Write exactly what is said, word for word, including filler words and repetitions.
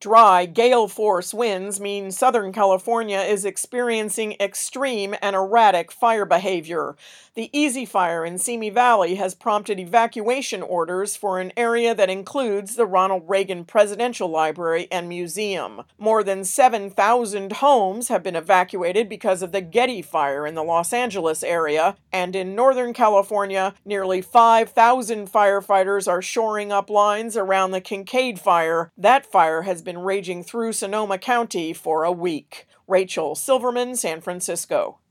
Dry, gale force winds mean Southern California is experiencing extreme and erratic fire behavior. The Easy Fire in Simi Valley has prompted evacuation orders for an area that includes the Ronald Reagan Presidential Library and Museum. More than seven thousand homes have been evacuated because of the Getty Fire in the Los Angeles area, and in Northern California, nearly five thousand firefighters are shoring up lines around the Kincaid Fire. That fire has been raging through Sonoma County for a week. Rachel Silverman, San Francisco.